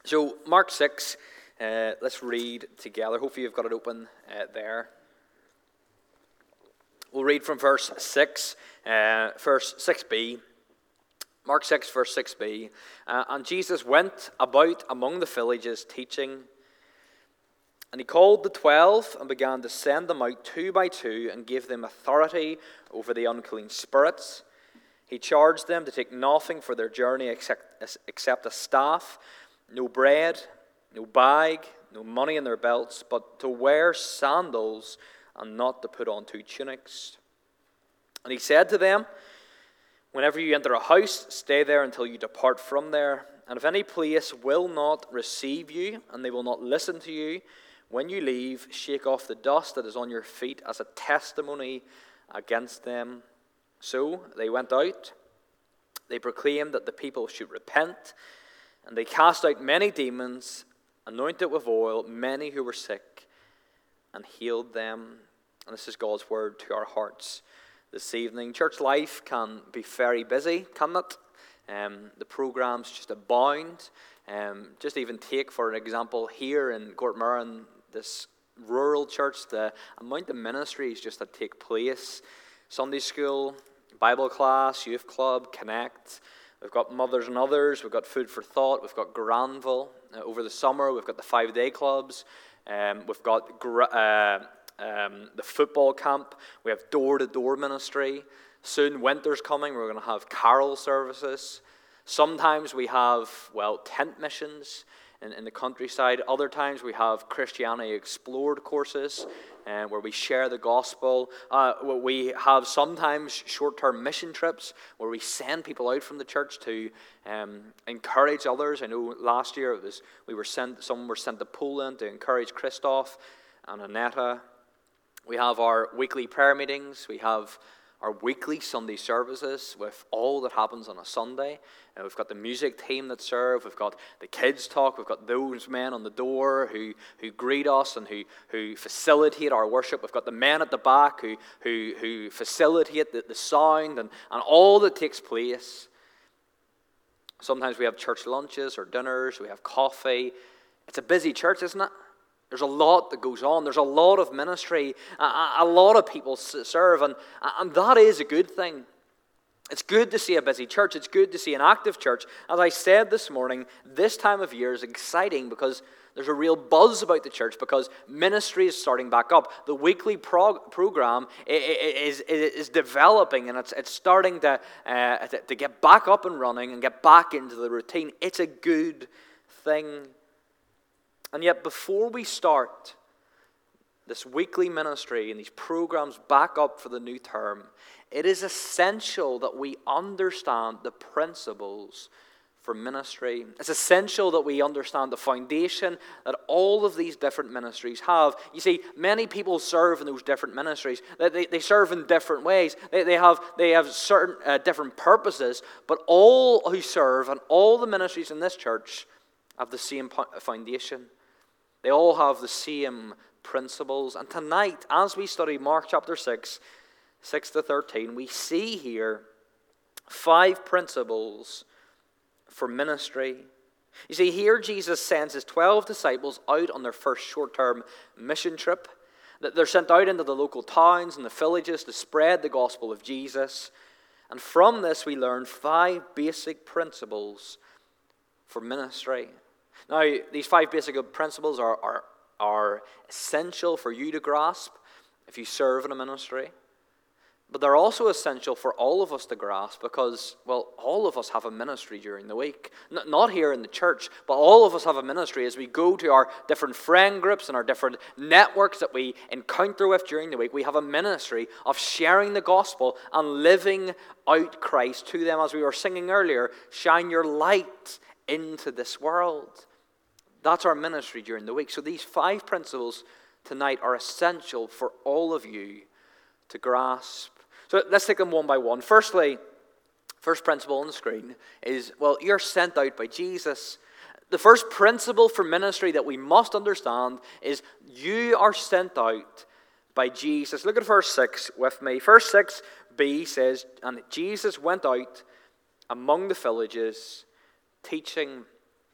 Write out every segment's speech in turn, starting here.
So, Mark 6, let's read together. Hopefully you've got it open there. We'll read from verse 6, verse 6b. Mark 6, verse 6b. And Jesus went about among the villages teaching, and he called the 12 and began to send them out 2 by 2 and gave them authority over the unclean spirits. He charged them to take nothing for their journey except a staff, no bread, no bag, no money in their belts, but to wear sandals and not to put on 2 tunics. And he said to them, whenever you enter a house, stay there until you depart from there. And if any place will not receive you, and they will not listen to you, when you leave, shake off the dust that is on your feet as a testimony against them. So they went out. They proclaimed that the people should repent, and they cast out many demons, anointed with oil many who were sick, and healed them. And this is God's word to our hearts this evening. Church life can be very busy, can't it? The programs just abound. Just even take, for an example, here in Gortmurran, this rural church, the amount of ministries just that take place. Sunday school, Bible class, youth club, Connect. We've got Mothers and Others. We've got Food for Thought. We've got Granville. Over the summer, we've got the 5-day clubs. We've got the football camp. We have door-to-door ministry. Soon winter's coming. We're going to have carol services. Sometimes we have, tent missions in the countryside. Other times we have Christianity Explored courses where we share the gospel. We have sometimes short-term mission trips where we send people out from the church to encourage others. I know last year some were sent to Poland to encourage Christoph and Annetta. We have our weekly prayer meetings. We have our weekly Sunday services with all that happens on a Sunday. We've got the music team that serve. We've got the kids talk. We've got those men on the door who greet us and who facilitate our worship. We've got the men at the back who facilitate the sound and all that takes place. Sometimes we have church lunches or dinners. We have coffee. It's a busy church, isn't it? There's a lot that goes on. There's a lot of ministry. A lot of people serve, and that is a good thing. It's good to see a busy church. It's good to see an active church. As I said this morning, this time of year is exciting because there's a real buzz about the church because ministry is starting back up. The weekly program is developing, and it's starting to get back up and running and get back into the routine. It's a good thing. And yet before we start this weekly ministry and these programs back up for the new term, it is essential that we understand the principles for ministry. It's essential that we understand the foundation that all of these different ministries have. You see, many people serve in those different ministries. They serve in different ways. They have certain different purposes, but all who serve and all the ministries in this church have the same foundation. They all have the same principles. And tonight, as we study Mark chapter 6, 6 to 13, we see here 5 principles for ministry. You see, here Jesus sends his 12 disciples out on their first short-term mission trip. They're sent out into the local towns and the villages to spread the gospel of Jesus. And from this, we learn 5 basic principles for ministry. Now, these 5 basic principles are essential for you to grasp if you serve in a ministry. But they're also essential for all of us to grasp because, all of us have a ministry during the week. Not here in the church, but all of us have a ministry as we go to our different friend groups and our different networks that we encounter with during the week. We have a ministry of sharing the gospel and living out Christ to them. As we were singing earlier, shine your light into this world. That's our ministry during the week. So these 5 principles tonight are essential for all of you to grasp. So let's take them one by one. Firstly, first principle on the screen is, you're sent out by Jesus. The first principle for ministry that we must understand is you are sent out by Jesus. Look at verse 6 with me. Verse 6b says, and Jesus went out among the villages teaching.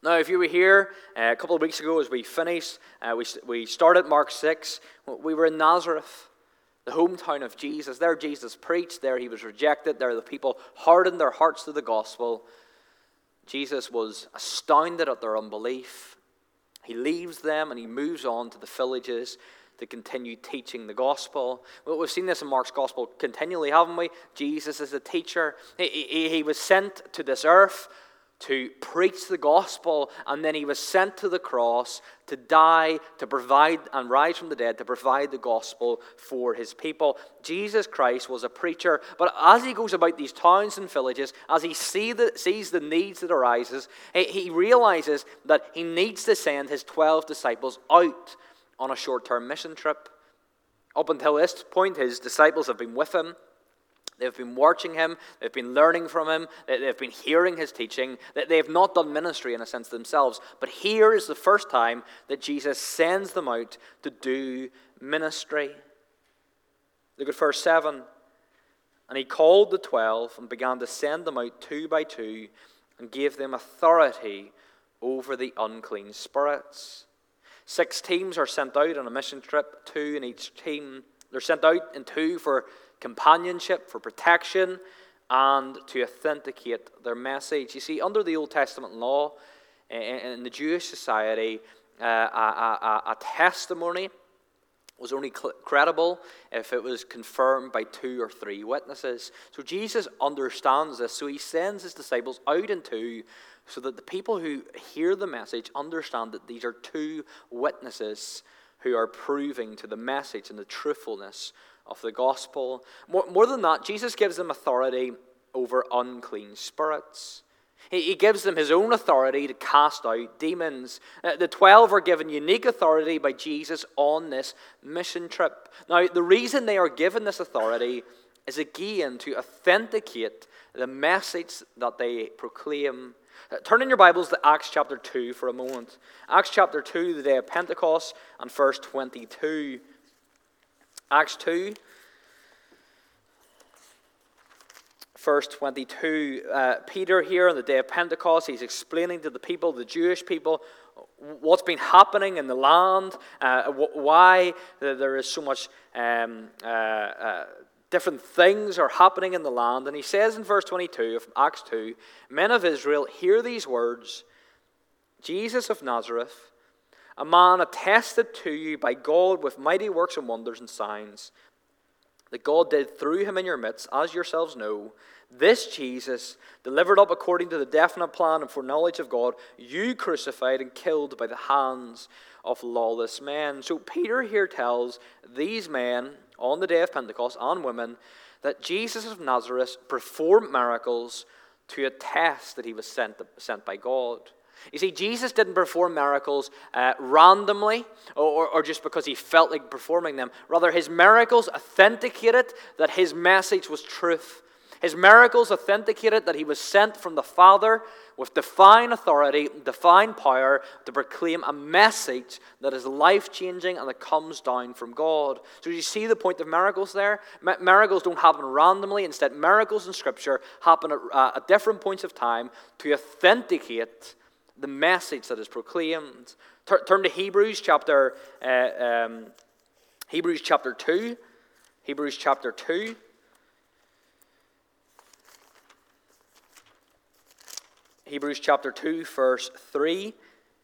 Now, if you were here a couple of weeks ago as we finished, we started Mark 6. We were in Nazareth, the hometown of Jesus. There Jesus preached. There he was rejected. There the people hardened their hearts to the gospel. Jesus was astounded at their unbelief. He leaves them and he moves on to the villages to continue teaching the gospel. Well, we've seen this in Mark's gospel continually, haven't we? Jesus is a teacher. He was sent to this earth to preach the gospel, and then he was sent to the cross to die, to provide and rise from the dead, to provide the gospel for his people. Jesus Christ was a preacher, but as he goes about these towns and villages, as he sees the needs that arises, he realizes that he needs to send his 12 disciples out on a short-term mission trip. Up until this point, his disciples have been with him. They've been watching him, they've been learning from him, they've been hearing his teaching. They have not done ministry in a sense themselves. But here is the first time that Jesus sends them out to do ministry. Look at verse 7. And he called the 12 and began to send them out 2 by 2 and gave them authority over the unclean spirits. 6 teams are sent out on a mission trip, 2 in each team. They're sent out in 2 for companionship, for protection, and to authenticate their message. You see, under the Old Testament law, in the Jewish society, a testimony was only credible if it was confirmed by 2 or 3 witnesses. So Jesus understands this, so he sends his disciples out in 2 so that the people who hear the message understand that these are 2 witnesses who are proving to the message and the truthfulness of the gospel. More than that, Jesus gives them authority over unclean spirits. He gives them his own authority to cast out demons. The 12 are given unique authority by Jesus on this mission trip. Now, the reason they are given this authority is again to authenticate the message that they proclaim. Turn in your Bibles to Acts chapter 2 for a moment. Acts chapter 2, the day of Pentecost, and verse 22. Acts 2, verse 22. Peter here on the day of Pentecost, he's explaining to the people, the Jewish people, what's been happening in the land, why there is so much different things are happening in the land. And he says in verse 22 of Acts 2, "Men of Israel, hear these words. Jesus of Nazareth, a man attested to you by God with mighty works and wonders and signs that God did through him in your midst, as yourselves know. This Jesus, delivered up according to the definite plan and foreknowledge of God, you crucified and killed by the hands of lawless men." So Peter here tells these men on the day of Pentecost, and women, that Jesus of Nazareth performed miracles to attest that he was sent by God. You see, Jesus didn't perform miracles randomly or just because he felt like performing them. Rather, his miracles authenticated that his message was truth. His miracles authenticated that he was sent from the Father with divine authority, divine power to proclaim a message that is life-changing and that comes down from God. So you see the point of miracles there? Miracles don't happen randomly. Instead, miracles in Scripture happen at different points of time to authenticate the message that is proclaimed. Turn to Hebrews chapter 2. Hebrews chapter 2. Hebrews chapter 2, verse 3.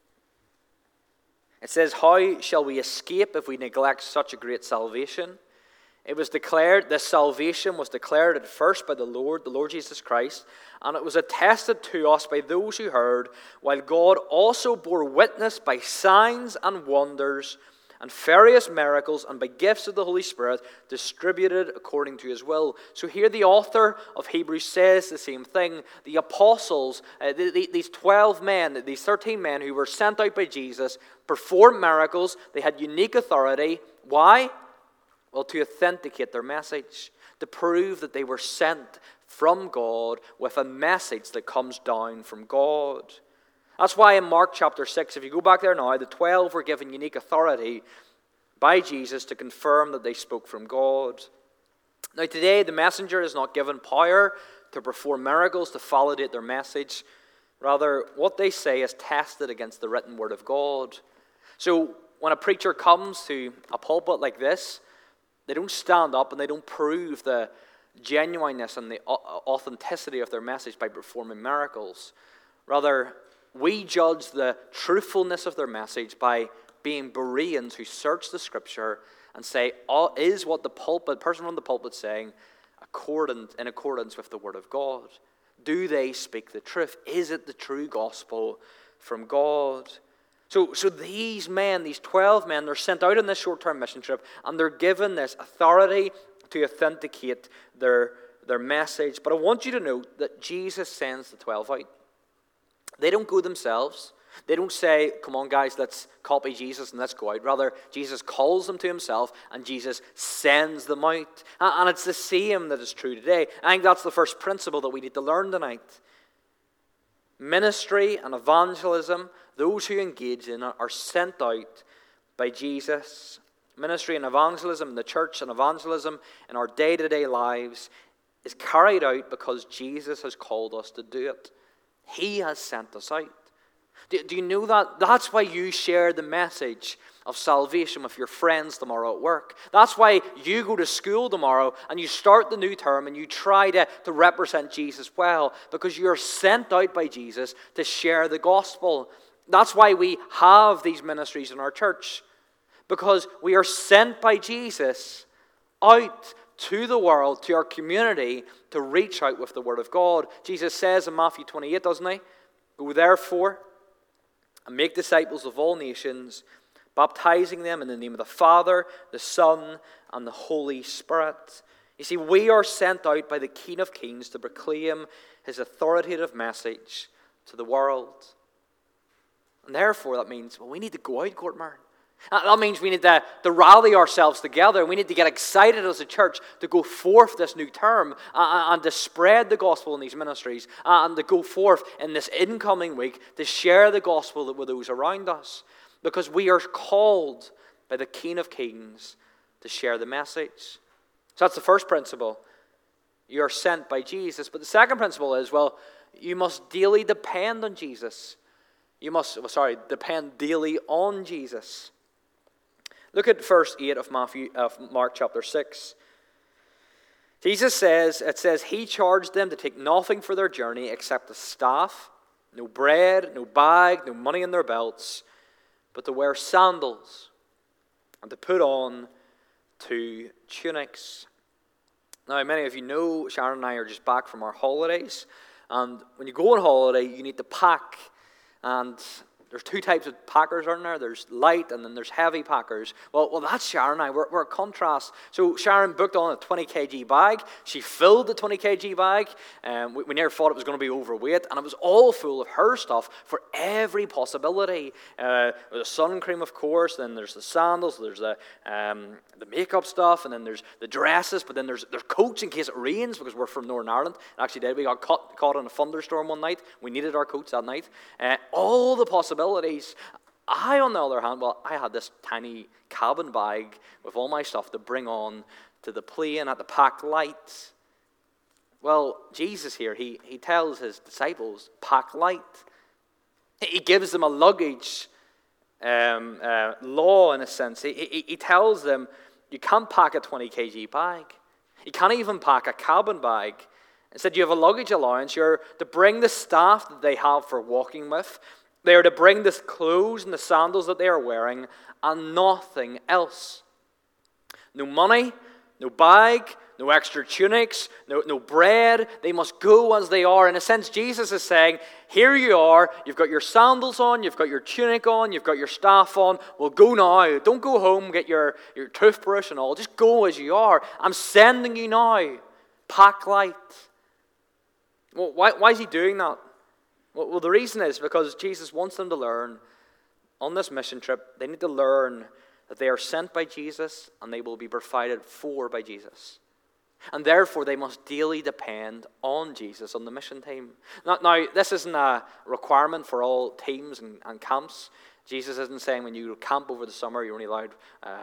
It says, "How shall we escape if we neglect such a great salvation? It was declared, this salvation was declared at first by the Lord Jesus Christ, and it was attested to us by those who heard, while God also bore witness by signs and wonders and various miracles and by gifts of the Holy Spirit distributed according to his will." So here the author of Hebrews says the same thing. The apostles, these 12 men, these 13 men who were sent out by Jesus, performed miracles. They had unique authority. Why? Well, to authenticate their message, to prove that they were sent from God with a message that comes down from God. That's why in Mark chapter 6, if you go back there now, the 12 were given unique authority by Jesus to confirm that they spoke from God. Now today, the messenger is not given power to perform miracles to validate their message. Rather, what they say is tested against the written word of God. So when a preacher comes to a pulpit like this, they don't stand up and they don't prove the genuineness and the authenticity of their message by performing miracles. Rather, we judge the truthfulness of their message by being Bereans who search the Scripture and say, is what the person on the pulpit saying in accordance with the Word of God? Do they speak the truth? Is it the true gospel from God? So these men, these 12 men, they're sent out on this short-term mission trip, and they're given this authority to authenticate their message. But I want you to note that Jesus sends the 12 out. They don't go themselves. They don't say, come on guys, let's copy Jesus and let's go out. Rather, Jesus calls them to himself and Jesus sends them out. And it's the same that is true today. I think that's the first principle that we need to learn tonight. Ministry and evangelism, those who engage in it, are sent out by Jesus. Ministry and evangelism in the church and evangelism in our day-to-day lives is carried out because Jesus has called us to do it. He has sent us out. Do you know that? That's why you share the message of salvation with your friends tomorrow at work. That's why you go to school tomorrow and you start the new term and you try to represent Jesus well, because you're sent out by Jesus to share the gospel. That's why we have these ministries in our church, because we are sent by Jesus out to the world, to our community, to reach out with the Word of God. Jesus says in Matthew 28, doesn't he? Go therefore and make disciples of all nations, baptizing them in the name of the Father, the Son, and the Holy Spirit. You see, we are sent out by the King of Kings to proclaim his authoritative message to the world. And therefore, that means, we need to go out, Courtmore. That means we need to rally ourselves together. We need to get excited as a church to go forth this new term and to spread the gospel in these ministries and to go forth in this incoming week to share the gospel with those around us, because we are called by the King of Kings to share the message. So that's the first principle. You are sent by Jesus. But the second principle is, you must daily depend on Jesus. You must, depend daily on Jesus. Look at verse 8 of Mark chapter 6. Jesus says, he charged them to take nothing for their journey except a staff, no bread, no bag, no money in their belts, but to wear sandals and to put on 2 tunics. Now, many of you know Sharon and I are just back from our holidays. And when you go on holiday, you need to pack. And there's 2 types of packers, aren't there? There's light and then there's heavy packers. Well, that's Sharon and I. We're a contrast. So Sharon booked on a 20 kg bag. She filled the 20 kg bag. We never thought it was going to be overweight. And it was all full of her stuff for every possibility. There's the sun cream, of course. Then there's the sandals. There's the makeup stuff. And then there's the dresses. But then there's coats in case it rains, because we're from Northern Ireland. It actually did. We got caught in a thunderstorm one night. We needed our coats that night. All the possibilities. I, on the other hand, I had this tiny cabin bag with all my stuff to bring on to the plane at the packed light. Well, Jesus here, he tells his disciples, pack light. He gives them a luggage law, in a sense. He tells them, you can't pack a 20 kg bag. You can't even pack a cabin bag. Instead, you have a luggage allowance. You're to bring the staff that they have for walking with. They are to bring the clothes and the sandals that they are wearing, and nothing else. No money, no bag, no extra tunics, no bread. They must go as they are. In a sense, Jesus is saying, here you are, you've got your sandals on, you've got your tunic on, you've got your staff on. Well, go now. Don't go home, get your toothbrush and all. Just go as you are. I'm sending you now. Pack light. Well, why is he doing that? Well, the reason is because Jesus wants them to learn on this mission trip. They need to learn that they are sent by Jesus and they will be provided for by Jesus. And therefore, they must daily depend on Jesus, on the mission team. Now, this isn't a requirement for all teams and camps. Jesus isn't saying when you camp over the summer, you're only allowed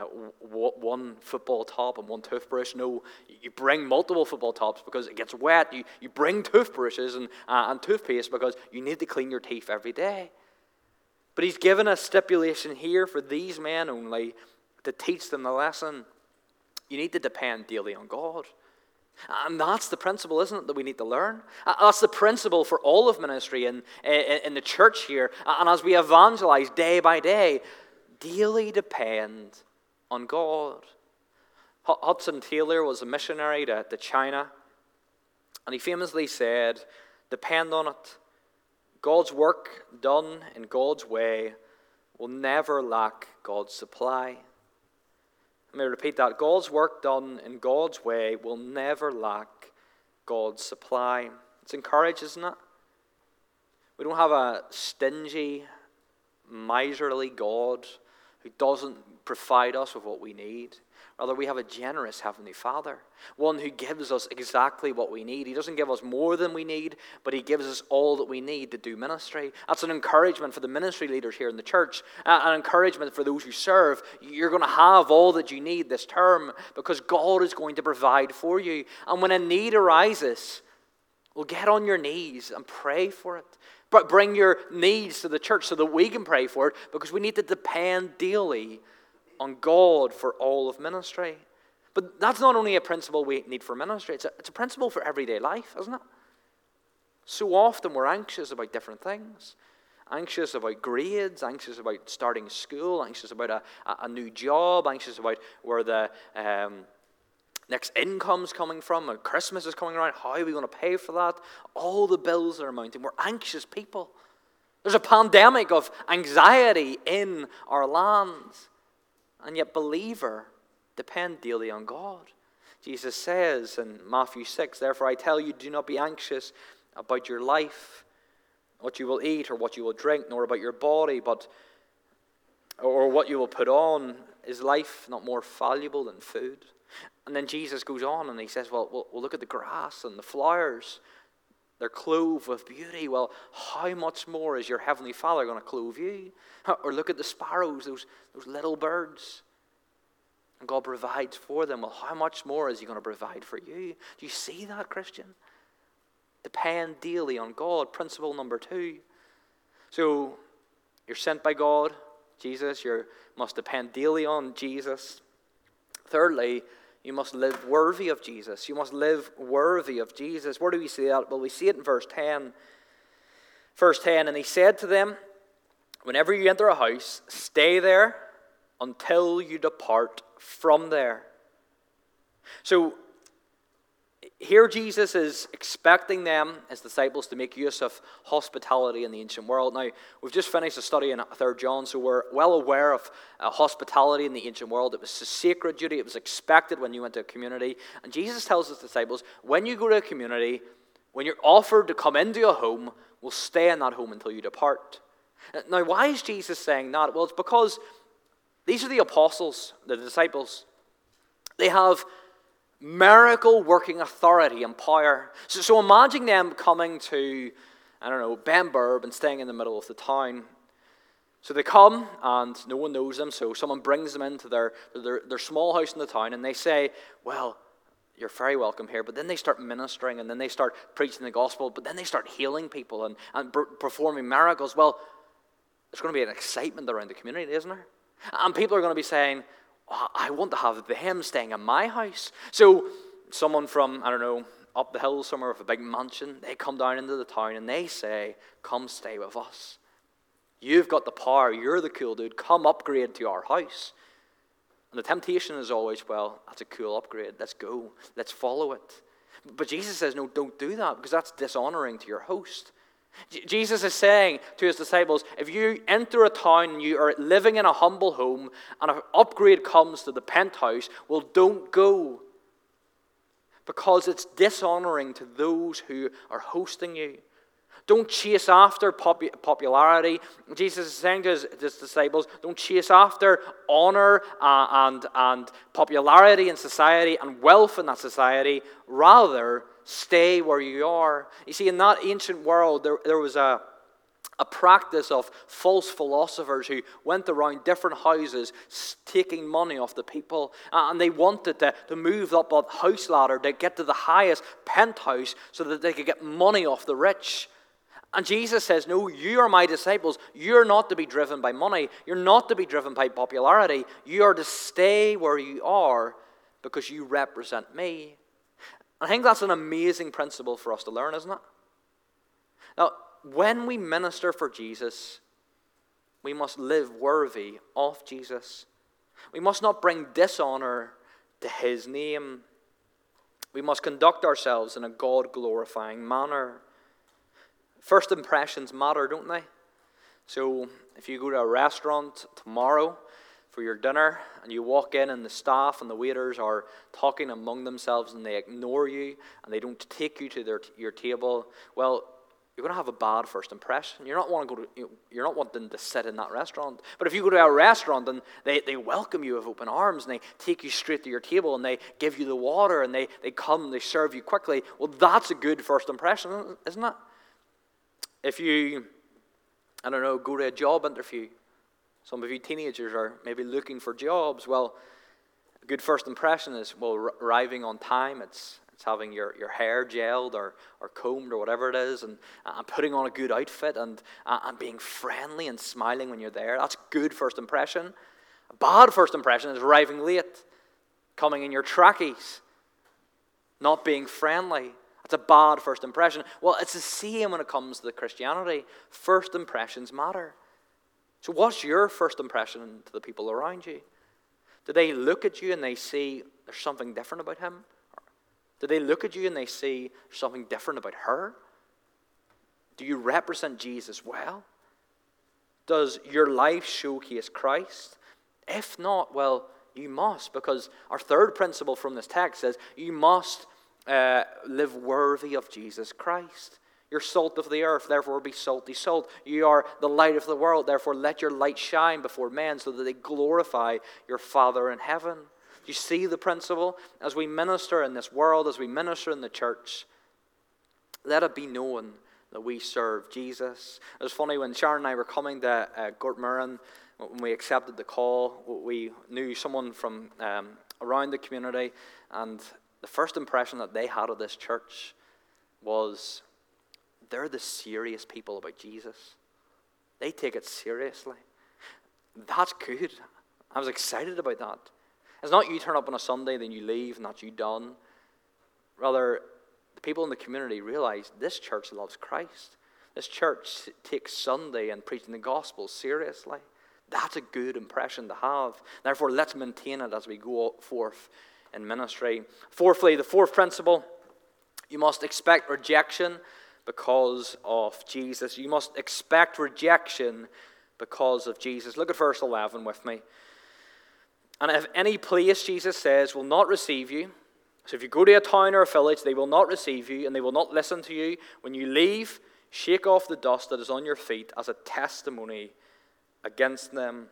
one football top and one toothbrush. No, you bring multiple football tops because it gets wet. You bring toothbrushes and toothpaste because you need to clean your teeth every day. But he's given a stipulation here for these men only to teach them the lesson. You need to depend daily on God. And that's the principle, isn't it, that we need to learn? That's the principle for all of ministry in the church here. And as we evangelize day by day, daily depend on God. Hudson Taylor was a missionary to China, and he famously said, "Depend on it. God's work done in God's way will never lack God's supply." Let me repeat that. God's work done in God's way will never lack God's supply. It's encouraging, isn't it? We don't have a stingy, miserly God who doesn't provide us with what we need. Rather, we have a generous Heavenly Father, one who gives us exactly what we need. He doesn't give us more than we need, but He gives us all that we need to do ministry. That's an encouragement for the ministry leaders here in the church, an encouragement for those who serve. You're going to have all that you need this term because God is going to provide for you. And when a need arises, well, get on your knees and pray for it. But bring your needs to the church so that we can pray for it, because we need to depend daily on God for all of ministry. But that's not only a principle we need for ministry, it's a principle for everyday life, isn't it? So often we're anxious about different things. Anxious about grades, anxious about starting school, anxious about a new job, anxious about where the next income's coming from, and Christmas is coming around, how are we going to pay for that? All the bills are mounting. We're anxious people. There's a pandemic of anxiety in our lands. And yet, believer, depend daily on God. Jesus says in Matthew 6, "Therefore I tell you, do not be anxious about your life, what you will eat or what you will drink, nor about your body, or what you will put on. Is life not more valuable than food?" And then Jesus goes on and he says, well, look at the grass and the flowers. They're clothed with beauty. Well, how much more is your Heavenly Father going to clothe you? Or look at the sparrows, those little birds. And God provides for them. Well, how much more is He going to provide for you? Do you see that, Christian? Depend daily on God. Principle number 2. So, you're sent by God, Jesus. You must depend daily on Jesus. Thirdly, you must live worthy of Jesus. You must live worthy of Jesus. Where do we see that? Well, we see it in verse 10. Verse 10, "And He said to them, whenever you enter a house, stay there until you depart from there." So, here Jesus is expecting them, His disciples, to make use of hospitality in the ancient world. Now, we've just finished a study in 3 John, so we're well aware of hospitality in the ancient world. It was a sacred duty. It was expected when you went to a community. And Jesus tells His disciples, when you go to a community, when you're offered to come into a home, we'll stay in that home until you depart. Now, why is Jesus saying that? Well, it's because these are the apostles, the disciples. They have miracle working authority and power. So imagine them coming to, Benburb and staying in the middle of the town. So they come and no one knows them, so someone brings them into their small house in the town and they say, well, you're very welcome here. But then they start ministering and then they start preaching the gospel, but then they start healing people and performing miracles. Well, there's going to be an excitement around the community, isn't there? And people are going to be saying, I want to have them staying in my house. So someone from, up the hill somewhere with a big mansion, they come down into the town and they say, come stay with us. You've got the power. You're the cool dude. Come upgrade to our house. And the temptation is always, well, that's a cool upgrade. Let's go. Let's follow it. But Jesus says, no, don't do that because that's dishonoring to your host. Jesus is saying to His disciples, if you enter a town and you are living in a humble home and an upgrade comes to the penthouse, well, don't go. Because it's dishonoring to those who are hosting you. Don't chase after popularity. Jesus is saying to his disciples, don't chase after honor and popularity in society and wealth in that society. Rather, stay where you are. You see, in that ancient world, there was a practice of false philosophers who went around different houses taking money off the people. And they wanted to move up that house ladder to get to the highest penthouse so that they could get money off the rich. And Jesus says, no, you are my disciples. You're not to be driven by money. You're not to be driven by popularity. You are to stay where you are because you represent me. I think that's an amazing principle for us to learn, isn't it? Now, when we minister for Jesus, we must live worthy of Jesus. We must not bring dishonor to his name. We must conduct ourselves in a God-glorifying manner. First impressions matter, don't they? So if you go to a restaurant tomorrow for your dinner and you walk in and the staff and the waiters are talking among themselves and they ignore you and they don't take you to your table, well, you're going to have a bad first impression. You're not wanting to sit in that restaurant. But if you go to a restaurant and they welcome you with open arms and they take you straight to your table and they give you the water and they come and they serve you quickly, well, that's a good first impression, isn't it? If you, go to a job interview, some of you teenagers are maybe looking for jobs, well, a good first impression is, arriving on time, it's having your hair gelled or combed or whatever it is, and putting on a good outfit and being friendly and smiling when you're there. That's good first impression. A bad first impression is arriving late, coming in your trackies, not being friendly. That's a bad first impression. Well, it's the same when it comes to Christianity. First impressions matter. So what's your first impression to the people around you? Do they look at you and they see there's something different about him? Do they look at you and they see something different about her? Do you represent Jesus well? Does your life showcase Christ? If not, well, you must, because our third principle from this text says you must live worthy of Jesus Christ. You're salt of the earth, therefore be salty salt. You are the light of the world, therefore let your light shine before men so that they glorify your Father in heaven. Do you see the principle? As we minister in this world, as we minister in the church, let it be known that we serve Jesus. It was funny when Sharon and I were coming to Gortmurran, when we accepted the call, we knew someone from around the community, and the first impression that they had of this church was they're the serious people about Jesus. They take it seriously. That's good. I was excited about that. It's not you turn up on a Sunday, then you leave, and that's you done. Rather, the people in the community realize this church loves Christ. This church takes Sunday and preaching the gospel seriously. That's a good impression to have. Therefore, let's maintain it as we go forth in ministry. Fourthly, the fourth principle, you must expect rejection because of Jesus. You must expect rejection because of Jesus. Look at verse 11 with me. And if any place, Jesus says, will not receive you, so if you go to a town or a village, they will not receive you and they will not listen to you. When you leave, shake off the dust that is on your feet as a testimony against them.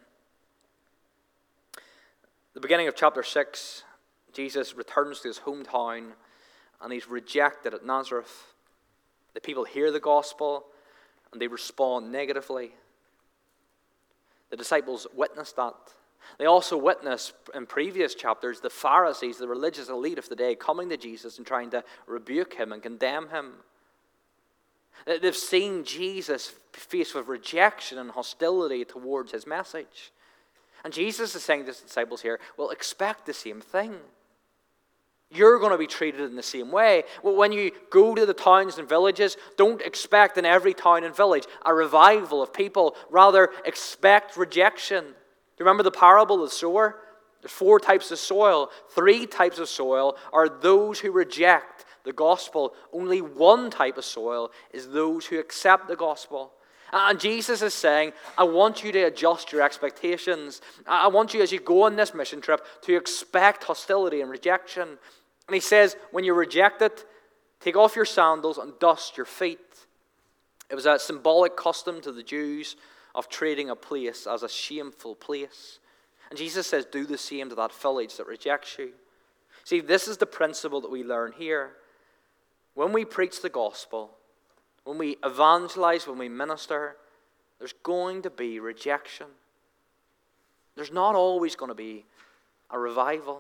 The beginning of chapter 6, Jesus returns to his hometown and he's rejected at Nazareth. The people hear the gospel and they respond negatively. The disciples witness that. They also witness in previous chapters the Pharisees, the religious elite of the day, coming to Jesus and trying to rebuke him and condemn him. They've seen Jesus faced with rejection and hostility towards his message. And Jesus is saying to his disciples here, well, expect the same thing. You're going to be treated in the same way. Well, when you go to the towns and villages, don't expect in every town and village a revival of people. Rather, expect rejection. Do you remember the parable of the sower? There's 4 types of soil. 3 types of soil are those who reject the gospel. Only 1 type of soil is those who accept the gospel. And Jesus is saying, I want you to adjust your expectations. I want you, as you go on this mission trip, to expect hostility and rejection. And he says, when you reject it, take off your sandals and dust your feet. It was a symbolic custom to the Jews of treating a place as a shameful place. And Jesus says, do the same to that village that rejects you. See, this is the principle that we learn here. When we preach the gospel, when we evangelize, when we minister, there's going to be rejection. There's not always going to be a revival.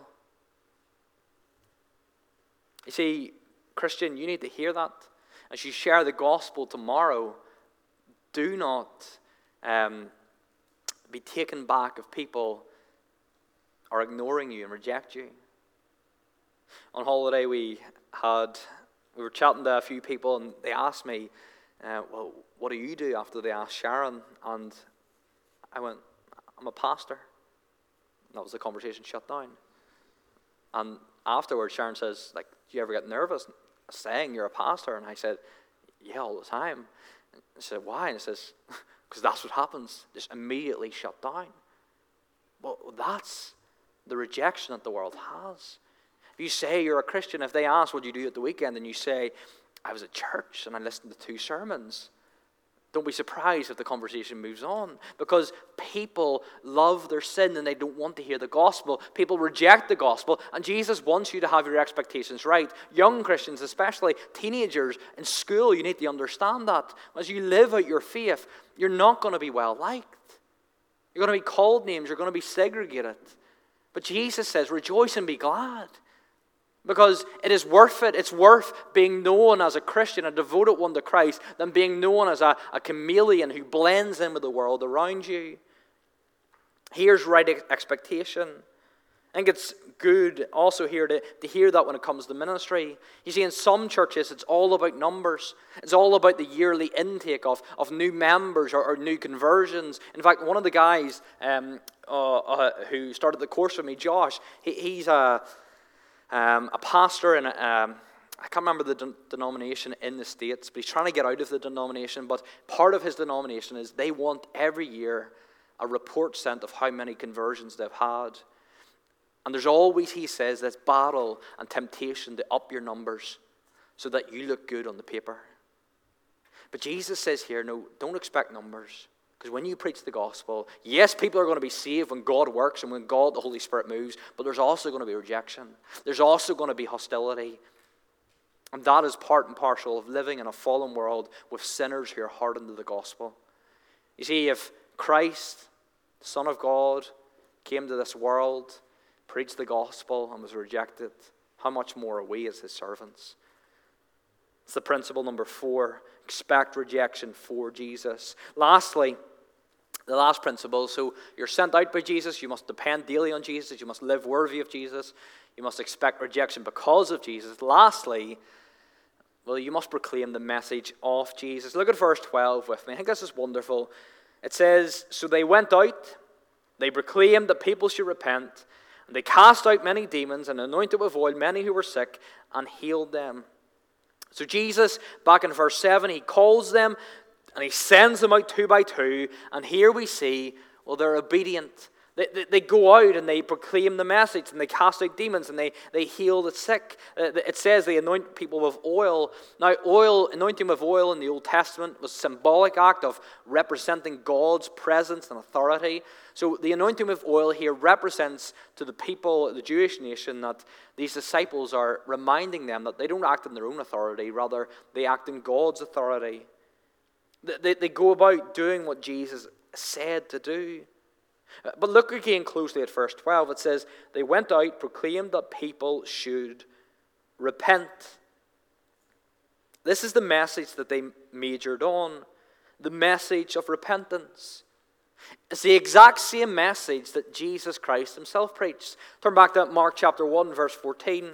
You see, Christian, you need to hear that. As you share the gospel tomorrow, do not be taken back if people are ignoring you and reject you. On holiday, we were chatting to a few people, and they asked me, well, what do you do after they asked Sharon? And I went, I'm a pastor. And that was the conversation shut down. And afterwards, Sharon says, do you ever get nervous saying you're a pastor? And I said, yeah, all the time. And I said, why? And he says, because that's what happens. Just immediately shut down. Well, that's the rejection that the world has. If you say you're a Christian, if they ask what you do at the weekend, and you say, I was at church and I listened to 2 sermons, don't be surprised if the conversation moves on, because people love their sin and they don't want to hear the gospel. People reject the gospel, and Jesus wants you to have your expectations right. Young Christians, especially teenagers in school, you need to understand that. As you live out your faith, you're not going to be well liked. You're going to be called names. You're going to be segregated. But Jesus says, rejoice and be glad. Because it is worth it. It's worth being known as a Christian, a devoted one to Christ, than being known as a chameleon who blends in with the world around you. Here's right expectation. I think it's good also here to hear that when it comes to ministry. You see, in some churches, it's all about numbers. It's all about the yearly intake of new members or new conversions. In fact, one of the guys who started the course with me, Josh, he's a pastor in I can't remember the denomination in the States, but he's trying to get out of the denomination. But part of his denomination is they want every year a report sent of how many conversions they've had. And there's always, he says, this battle and temptation to up your numbers so that you look good on the paper. But Jesus says here, no, don't expect numbers. Because when you preach the gospel, yes, people are going to be saved when God works and when God, the Holy Spirit, moves, but there's also going to be rejection. There's also going to be hostility. And that is part and parcel of living in a fallen world with sinners who are hardened to the gospel. You see, if Christ, the Son of God, came to this world, preached the gospel, and was rejected, how much more are we as his servants? It's the principle number 4. Expect rejection for Jesus. Lastly, the last principle, so you're sent out by Jesus, you must depend daily on Jesus, you must live worthy of Jesus, you must expect rejection because of Jesus. Lastly, well, you must proclaim the message of Jesus. Look at verse 12 with me. I think this is wonderful. It says, so they went out, they proclaimed that people should repent, and they cast out many demons and anointed with oil many who were sick and healed them. So Jesus, back in verse 7, he calls them and he sends them out 2 by 2. And here we see, well, they're obedient. They go out and they proclaim the message and they cast out demons and they heal the sick. It says they anoint people with oil. Now, anointing with oil in the Old Testament was a symbolic act of representing God's presence and authority. So the anointing with oil here represents to the people, the Jewish nation, that these disciples are reminding them that they don't act in their own authority, rather they act in God's authority. They go about doing what Jesus said to do. But look again closely at verse 12. It says, they went out, proclaimed that people should repent. This is the message that they majored on, the message of repentance. It's the exact same message that Jesus Christ himself preached. Turn back to Mark chapter 1, verse 14.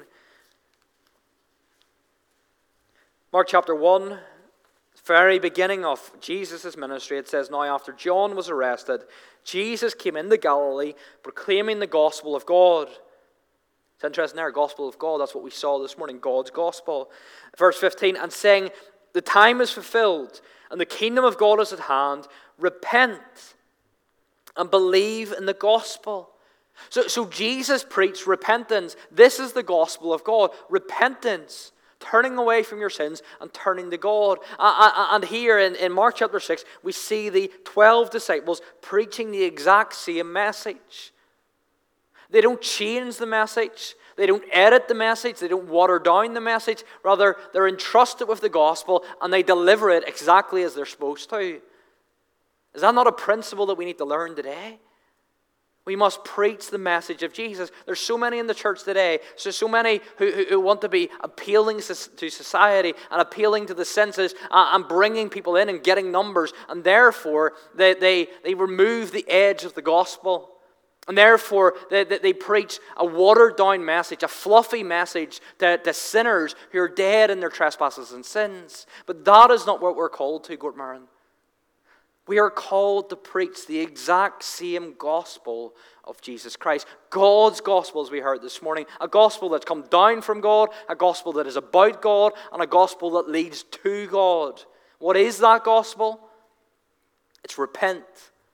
Mark chapter 1, very beginning of Jesus' ministry, it says, now after John was arrested, Jesus came into Galilee proclaiming the gospel of God. It's interesting there, gospel of God. That's what we saw this morning, God's gospel. Verse 15, and saying, the time is fulfilled and the kingdom of God is at hand. Repent and believe in the gospel. So Jesus preached repentance. This is the gospel of God. Repentance. turning away from your sins and turning to God. And here in Mark chapter 6, we see the 12 disciples preaching the exact same message. They don't change the message. They don't edit the message. They don't water down the message. Rather, they're entrusted with the gospel and they deliver it exactly as they're supposed to. Is that not a principle that we need to learn today? We must preach the message of Jesus. There's so many in the church today, so many who want to be appealing to society and appealing to the senses and bringing people in and getting numbers, and therefore they remove the edge of the gospel. And therefore, they preach a watered-down message, a fluffy message to sinners who are dead in their trespasses and sins. But that is not what we're called to, Gortmarin. We are called to preach the exact same gospel of Jesus Christ. God's gospel, as we heard this morning. A gospel that's come down from God, a gospel that is about God, and a gospel that leads to God. What is that gospel? It's repent.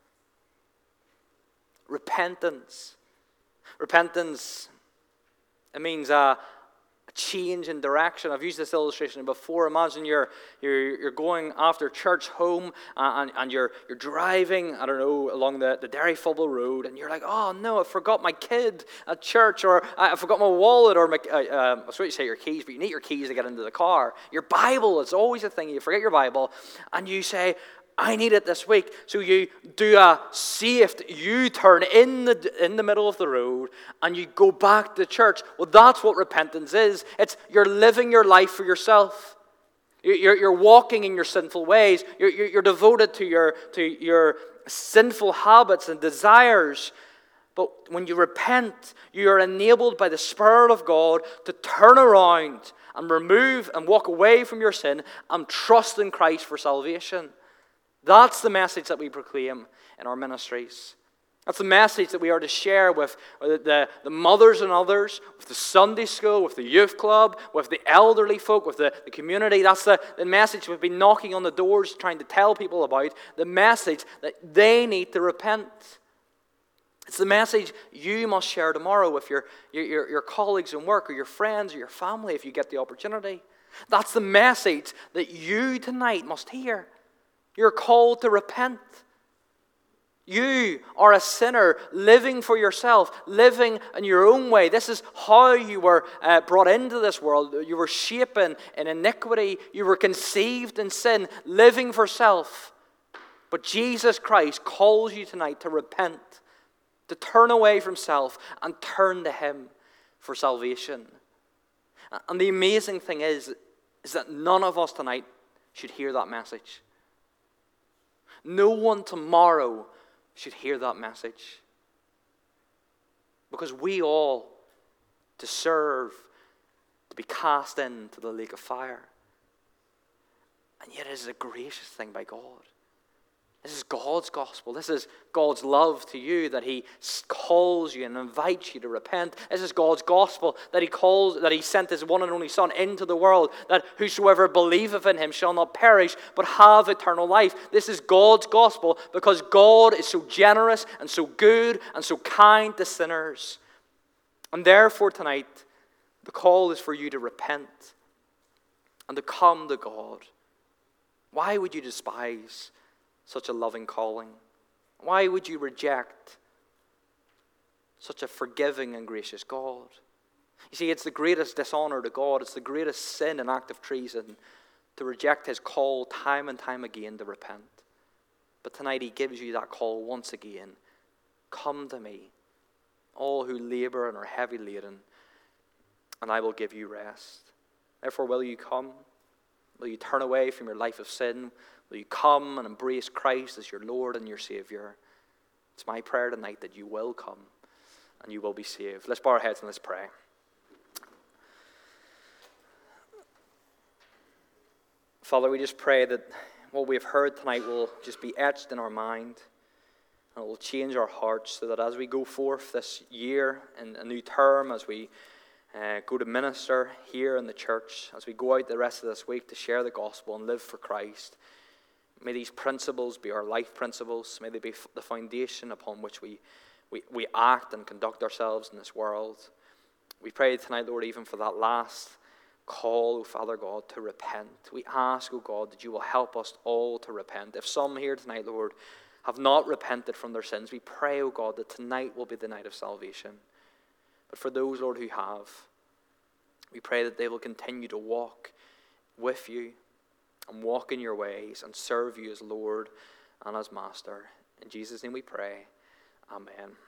Repentance. Repentance, it means a change in direction. I've used this illustration before. Imagine you're going after church home and you're driving, I don't know, along the Derryfubble Road, and you're like, oh no, I forgot my kid at church, or I forgot my wallet, or I was going to say your keys, but you need your keys to get into the car. Your Bible is always a thing. You forget your Bible, and you say, I need it this week. So you do a safe U-turn in the middle of the road and you go back to church. Well, that's what repentance is. It's you're living your life for yourself. You're walking in your sinful ways. You're devoted to your sinful habits and desires. But when you repent, you are enabled by the Spirit of God to turn around and remove and walk away from your sin and trust in Christ for salvation. That's the message that we proclaim in our ministries. That's the message that we are to share with the mothers and others, with the Sunday school, with the youth club, with the elderly folk, with the community. That's the message we've been knocking on the doors trying to tell people about, the message that they need to repent. It's the message you must share tomorrow with your colleagues in work or your friends or your family if you get the opportunity. That's the message that you tonight must hear. You're called to repent. You are a sinner living for yourself, living in your own way. This is how you were brought into this world. You were shapen in iniquity. You were conceived in sin, living for self. But Jesus Christ calls you tonight to repent, to turn away from self and turn to Him for salvation. And the amazing thing is that none of us tonight should hear that message. No one tomorrow should hear that message. Because we all deserve to be cast into the lake of fire. And yet it is a gracious thing by God. This is God's gospel. This is God's love to you, that He calls you and invites you to repent. This is God's gospel, that He sent His one and only Son into the world, that whosoever believeth in Him shall not perish, but have eternal life. This is God's gospel because God is so generous and so good and so kind to sinners. And therefore tonight, the call is for you to repent and to come to God. Why would you despise such a loving calling? Why would you reject such a forgiving and gracious God? You see, it's the greatest dishonor to God. It's the greatest sin and act of treason to reject His call time and time again to repent. But tonight He gives you that call once again. Come to me, all who labor and are heavy laden, and I will give you rest. Therefore, will you come? Will you turn away from your life of sin? Will you come and embrace Christ as your Lord and your Savior? It's my prayer tonight that you will come and you will be saved. Let's bow our heads and let's pray. Father, we just pray that what we have heard tonight will just be etched in our mind and it will change our hearts so that as we go forth this year in a new term, as we go to minister here in the church, as we go out the rest of this week to share the gospel and live for Christ, may these principles be our life principles. May they be the foundation upon which we act and conduct ourselves in this world. We pray tonight, Lord, even for that last call, O Father God, to repent. We ask, O God, that you will help us all to repent. If some here tonight, Lord, have not repented from their sins, we pray, O God, that tonight will be the night of salvation. But for those, Lord, who have, we pray that they will continue to walk with you and walk in your ways and serve you as Lord and as Master. In Jesus' name we pray. Amen.